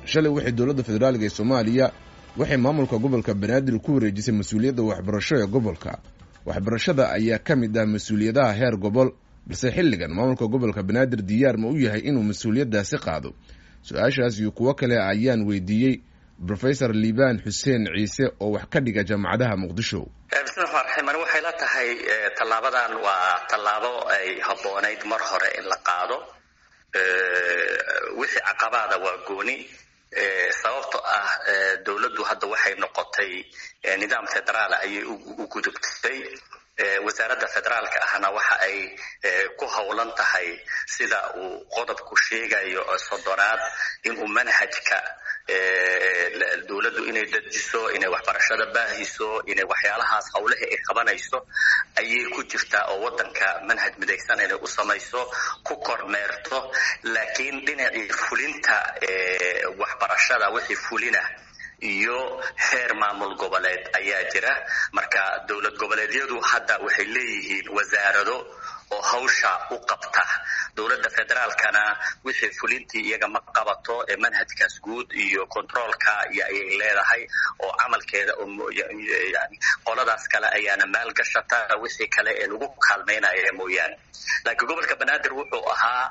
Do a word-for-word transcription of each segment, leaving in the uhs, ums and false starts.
shalay waxay dowladda federaalka ee Soomaaliya waxay maamulka gobolka Banaadir ku wareejisay mas'uuliyadda waxbarasho ee gobolka. Waxbarashada ayaa ka mid ah mas'uuliyadaha heer gobol, balse xilligan maamulka gobolka Banaadir diyaar ma u yahay inuu mas'uuliyaddaasi qaado. Su'aashaas iyo kuwa kale ayaan weydiiyey Professor Liban Hussein Ciise oo wax ka dhiga jaamacadaha Muqdisho. bismillahirrahmanirrahim waxay la tahay talaabadan waa talaabo ay haboonayd mar hore in la qaado wixii caqabada waa gooni sababtoo ah dawladdu hadda waxay noqotay nidaam federaal ay u gudubtay wasaaradda federaalka ahna waxa ay ku hawlan tahay sida uu qodobku sheegayo sodonaad inuu manhajka dawladdu inay dajiso inay waxbarashada baahiso inay waxyaalahaas hawlaha ay qabanayso ayay ku jirtaa oo wadanka manhaj midaysan inay u samayso ku kormeerto laakiin dhinacii fulinta waxbarashada wixii fulina iyo heer maamul goboleed ayaa jira marka dawlad goboleedyadu hadda waxay leeyihiin wasaarado oo hawsha u qabta dawladda federaalkana wixii fulintii iyaga ma qabato ee manhajkaas guud iyo controlka iyo ay leedahay oo camalkeeda yani qoladaas kale ayaana maal gashata wixii kale ee lagu kaalmeynaya mooyaan laakiin gobolka Banaadir wuxuu ahaa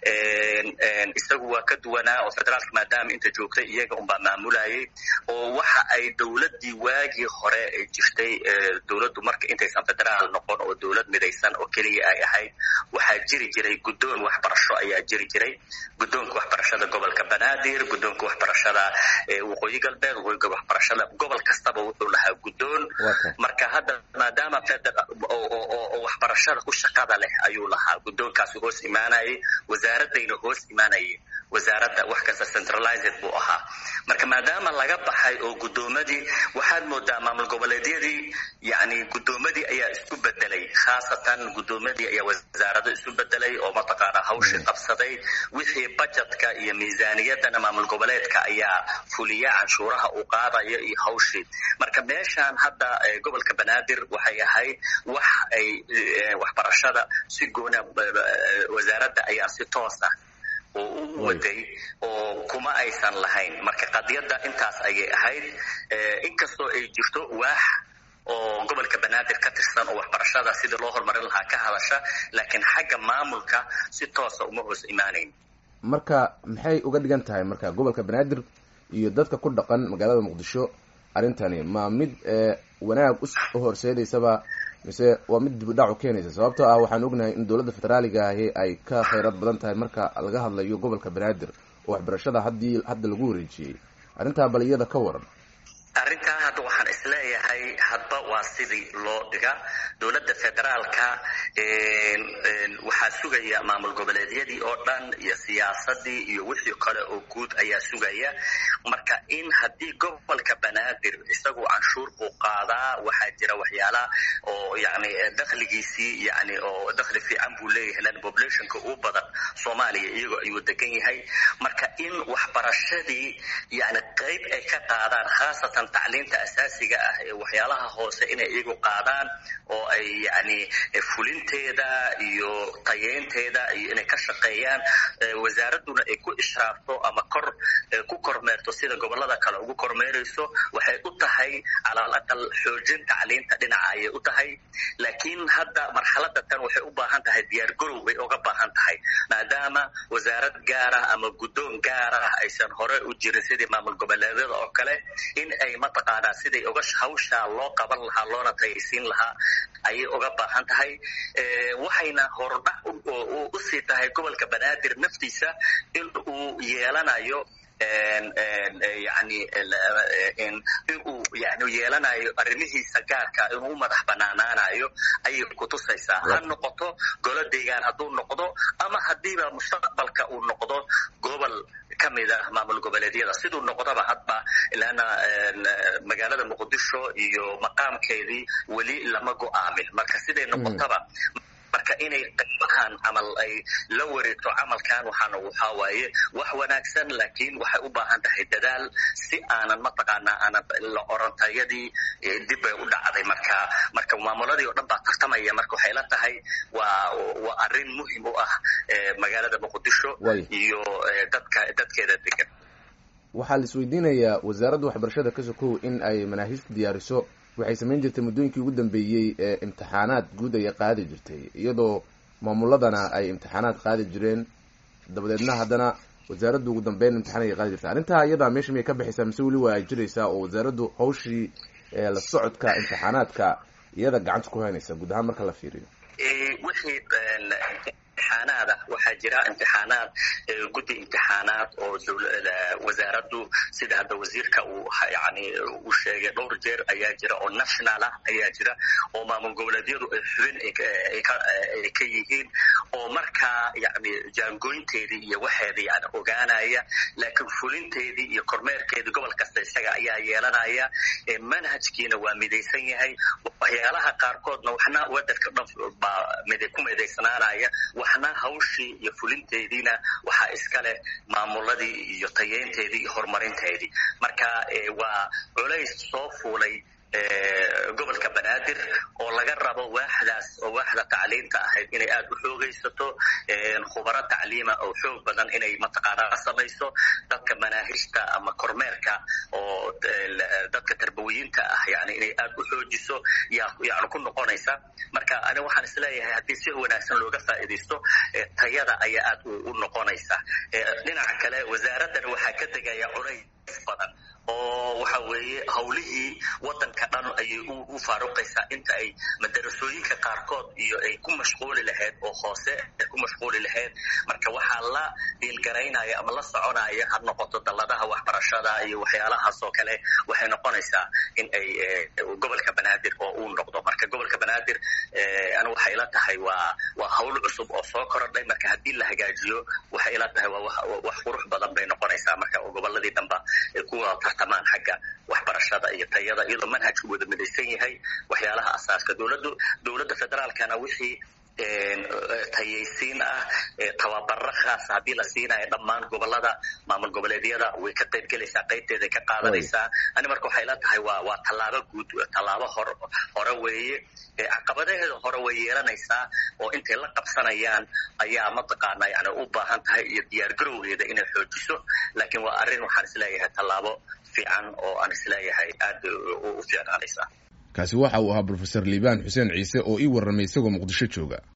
isagu waa ka duwanaa oo federaalka maadaama inta joogtay iyaga unbaa maamulayay oo waxa ay dawladdii waagii hore ay jirtay dawladdu marka intaysan federaal noqon oo dawlad midaysan oo keliya ay ahayd waxaa jiri jiray guddoon waxbarasho ayaa jiri jiray guddoonka waxbarashada gobolka Banaadir guddoonka waxbarashada waqooyi galbeed waqooyiga waxbarashada gobol kastaba wuxuu lahaa guddoon marka hadda maadaama federal oo waxbarashada ku shaqada leh ayuu lahaa guddoonkaasi hoos imaanayay wasaaradayna hoos imaanayay wasaaradda wax kasta centralized buu ahaa marka maadaama laga baxay oo guddoomadii waxaad moodaa maamul goboleedyadii yani guddoomadii ayaa isku bedelay khaasatan guddoomadii ayaa wasaarado isku bedelay oo mataqaana hawshii qabsaday wixii budgetka iyo miisaaniyadana maamul goboleedka ayaa fuliya canshuuraha uu qaadayo iyo hawshii marka meeshaan hadda gobolka Banaadir waxay ahayd wax ay waxbarashada si goona wasaaradda ayaa si toos ah oo u waday oo kuma aysan lahayn marka qadiyada intaas ayay ahayd inkastoo ay jirto waax oo gobolka Banaadir ka tirsan oo waxbarashada sida loo horumarin lahaa ka hadasha laakiin xagga maamulka si toos ah uma hoos imaanayn marka maxay uga dhigan tahay marka gobolka Banaadir iyo dadka ku dhaqan magaalada Muqdisho arintani ma mid wanaag u horseedaysaba mise waa mid dib u dhac u keenaysa sababtoo ah waxaan ognahay in dawladda federaalka ahi ay ka khayraad badan tahay marka laga hadlayo gobolka Banaadir oo waxbarashada haddii hadda lagu wareejiyay arrintaa baliyada ka waran arrintaa hadda waxaan isleeyahay hadba waa sidii loo dhiga dawladda federaalka waxaa sugaya maamul goboleedyadii oo dhan iyo siyaasadii iyo wixii kale oo guud ayaa sugaya marka in haddii gobolka Banaadir isagu canshuur uu qaadaa waxaa jira waxyaala oo yani dakhligiisii yani oo dakhli fiican buu leeyahay lan populationka uu badan Soomaaliya iyagoo ayuu degan yahay marka in waxbarashadii yani qayb ay ka qaadaan khaasatan tacliinta asaasiga ah ee waxyaalaha hoose inay iyagu qaadaan oo ay yani fulinteeda iyo tayeynteeda iyo inay ka shaqeeyaan wasaaraduna ay ku ishraafto ama kor ku kormeerto sida gobolada kale ugu kormeerayso waxay u tahay calaal aqal xoojin tacliinta dhinaca ayay u tahay laakiin hadda marxaladda tan waxay u baahan tahay diyaar garow bay uga baahan tahay maadaama wasaarad gaar ah ama guddoon gaar ah aysan hore u jirin sidii maamul goboleedyada oo kale in ay mataqaanaa siday uga hawsha loo qaban lahaa loona tayaysiin lahaa ayay uga baahan tahay waxayna hordhac u sii tahay gobolka Banaadir naftiisa in uu yeelanayo yani inuu yani yeelanayo arrimihiisa gaarka inuu madax banaanaanayo ayay ku tusaysaa ha noqoto golo deegaan hadduu noqdo ama haddiiba mustaqbalka uu noqdo gobol kamid ah maamul goboleedyada siduu noqdaba hadba ilaana magaalada Muqdisho iyo maqaamkeedii weli lama go'aamin marka siday noqotaba marka inay qaybahan amal ay la wareegto camalkan waxaana waxa waaye wax wanaagsan laakiin waxay u baahan tahay dadaal si aanan mataqaanaa aanan la orantayadii dib ay u dhacday marka marka maamuladii oo dhan baa tartamaya marka waxay la tahay waa waa arrin muhiim u ah magaalada Muqdisho iyo dadka dadkeeda degan waxaa la isweydiinayaa wasaaradda waxbarashada ka sokow in ay manaahijta diyaariso waxay samayn jirtay muddooyinkii ugu dambeeyey ee imtixaanaad guud ay qaadi jirtay iyadoo maamuladana ay imtixaanaad qaadi jireen dabadeedna haddana wasaaraddu ugu dambeyn imtixaan ay qaadi jirtay arrintaa iyadaa meesha miyay ka baxaysaa mise weli waa ay jiraysaa oo wasaaraddu hawshii la socodka imtixaanaadka iyada gacanta ku haynaysa guud ahaan marka la fiiriyo wixii imtixaanaada waxaa jira imtixaanaad guddi imtixaanaad oo wasaaraddu sida hadda wasiirka uu yani uu sheegay dhowr jeer ayaa jira oo national ah ayaa jira oo maamul goboleedyadu ay xubin ay ka yihiin oo markaa yani jaangooynteedii iyo waxeedii yani ogaanaya laakiin fulinteedii iyo kormeerkeedii gobol kasta isaga ayaa yeelanaya manhajkiina waa midaysan yahay waxyaalaha qaarkoodna waxna wadanka dhan baa mid ku midaysanaanaya waxna hawshii iyo fulinteediina waxaa iska leh maamuladii iyo tayeynteedii iyo horumarinteedii marka waa culays soo fuulay gobolka banaadir oo laga rabo waaxdaas oo waaxda tacliinta ahayd inay aad u xoogaysato khubaro tacliima oo xoog badan inay mataqaanaa samayso dadka manaahijta ama kormeerka oo dadka tarbawiyiinta ah yani inay aad u xoojiso yani ku noqonaysa marka ani waxaan isleeyahay haddii si wanaagsan looga faa'iidaysto tayada ayaa aad u noqonaysa dhinaca kale wasaaraddan waxaa ka degaya culays badan oo waxa weeye hawlihii wadanka dhan ayay u faaruqaysaa inta ay madarasooyinka qaarkood iyo ay ku mashquuli lahayd oo hoose ay ku mashquuli lahayd marka waxaa la dhiilgaraynaya ama la soconaya ha noqoto dalladaha waxbarashada iyo waxyaalahaas oo kale waxay noqonaysaa in ay gobolka banaadir oo uu noqdo marka gobolka banaadir ani waxay ila tahay waa waa hawl cusub oo soo korodhay marka haddii la hagaajiyo waxay ila tahay waa wax qurux badan bay noqonaysaa marka goboladii dhanba kuwa tartamaan xagga waxbarashada iyo tayada iyadoo manhajku wada midaysan yahay waxyaalaha asaaska dowladdu dowladda federaalkana wixii tayaysiin ah tababaro khaas haddii la siinayo dhammaan gobolada maamul goboleedyada way ka qayb gelaysaa qaybteeday ka qaadanaysaa ani marka waxay la tahay waa waa tallaabo guud tallaabo hor hore weeye caqabadaheeda hore way yeelanaysaa oo intay la qabsanayaan ayaa mataqaanaa yani u baahan tahay iyo diyaar garowgeeda inay xoojiso laakiin waa arrin waxaan isleeyahay tallaabo fiican oo aan isleeyahay aad u fiicnaanaysa kaasi waxa uu ahaa professor liibaan xuseen ciise oo ii warramay isagoo muqdisho jooga.